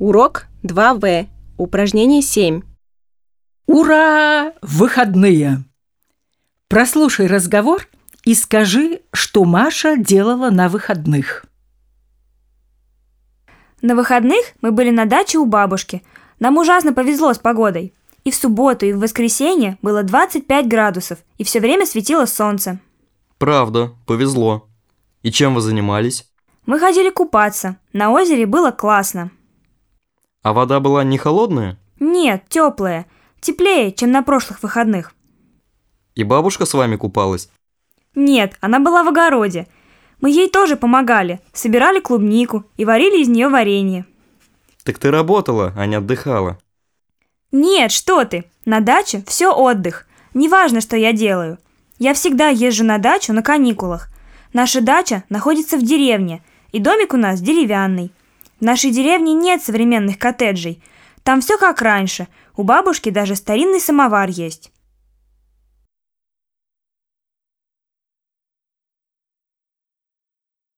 Урок 2В. Упражнение 7. Ура! Выходные! Прослушай разговор и скажи, что Маша делала на выходных. На выходных мы были на даче у бабушки. Нам ужасно повезло с погодой. И в субботу, и в воскресенье было 25 градусов, и все время светило солнце. Правда, повезло. И чем вы занимались? Мы ходили купаться. На озере было классно. А вода была не холодная? Нет, теплая. Теплее, чем на прошлых выходных. И бабушка с вами купалась? Нет, она была в огороде. Мы ей тоже помогали. Собирали клубнику и варили из нее варенье. Так ты работала, а не отдыхала. Нет, что ты. На даче все отдых. Неважно, что я делаю. Я всегда езжу на дачу на каникулах. Наша дача находится в деревне, и домик у нас деревянный. В нашей деревне нет современных коттеджей. Там все как раньше. У бабушки даже старинный самовар есть.